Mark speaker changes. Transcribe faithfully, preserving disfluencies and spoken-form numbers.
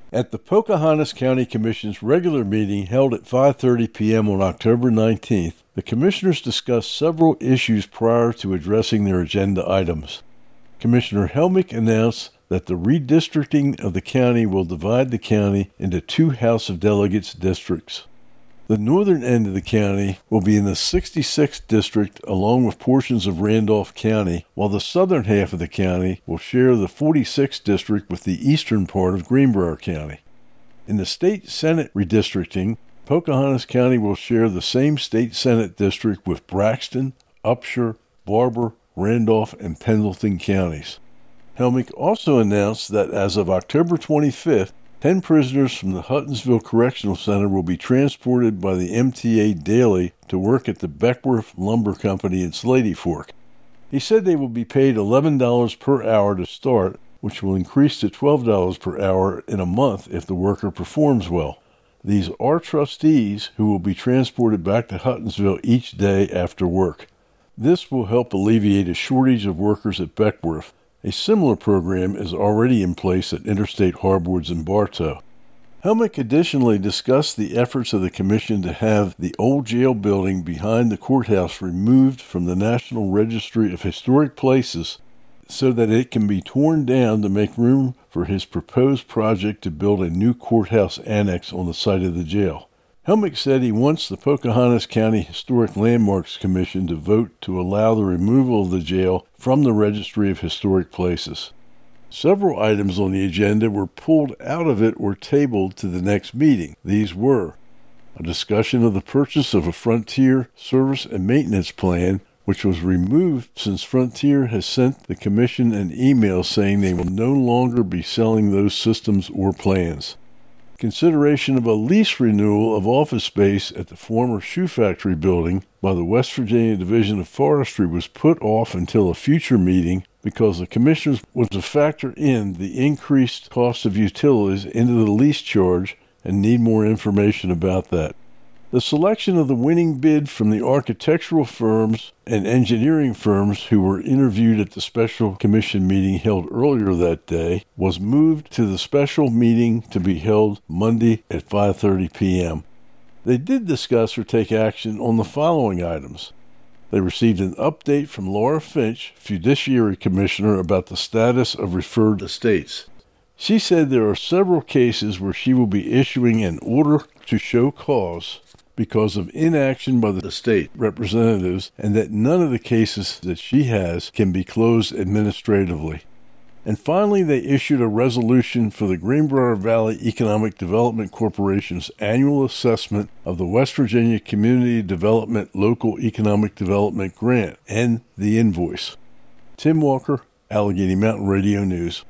Speaker 1: At the Pocahontas County Commission's regular meeting held at five thirty p.m. on October nineteenth, the commissioners discussed several issues prior to addressing their agenda items. Commissioner Helmick announced that the redistricting of the county will divide the county into two House of Delegates districts. The northern end of the county will be in the sixty-sixth District along with portions of Randolph County, while the southern half of the county will share the forty-sixth District with the eastern part of Greenbrier County. In the state Senate redistricting, Pocahontas County will share the same state Senate district with Braxton, Upshur, Barber, Randolph, and Pendleton counties. Helmick also announced that as of October twenty-fifth, ten prisoners from the Huttonsville Correctional Center will be transported by the M T A daily to work at the Beckworth Lumber Company in Slady Fork. He said they will be paid eleven dollars per hour to start, which will increase to twelve dollars per hour in a month if the worker performs well. These are trustees who will be transported back to Huttonsville each day after work. This will help alleviate a shortage of workers at Beckworth. A similar program is already in place at Interstate Hardwoods in Bartow. Helmick additionally discussed the efforts of the Commission to have the old jail building behind the courthouse removed from the National Registry of Historic Places so that it can be torn down to make room for his proposed project to build a new courthouse annex on the site of the jail. Helmick said he wants the Pocahontas County Historic Landmarks Commission to vote to allow the removal of the jail from the Registry of Historic Places. Several items on the agenda were pulled out of it or tabled to the next meeting. These were a discussion of the purchase of a Frontier service and maintenance plan, which was removed since Frontier has sent the Commission an email saying they will no longer be selling those systems or plans. Consideration of a lease renewal of office space at the former shoe factory building by the West Virginia Division of Forestry was put off until a future meeting because the commissioners want to factor in the increased cost of utilities into the lease charge and need more information about that. The selection of the winning bid from the architectural firms and engineering firms who were interviewed at the special commission meeting held earlier that day was moved to the special meeting to be held Monday at five thirty p.m. They did discuss or take action on the following items. They received an update from Laura Finch, Fiduciary Commissioner, about the status of referred estates. She said there are several cases where she will be issuing an order to show cause because of inaction by the state representatives, and that none of the cases that she has can be closed administratively. And finally, they issued a resolution for the Greenbrier Valley Economic Development Corporation's annual assessment of the West Virginia Community Development Local Economic Development Grant and the invoice. Tim Walker, Allegheny Mountain Radio News.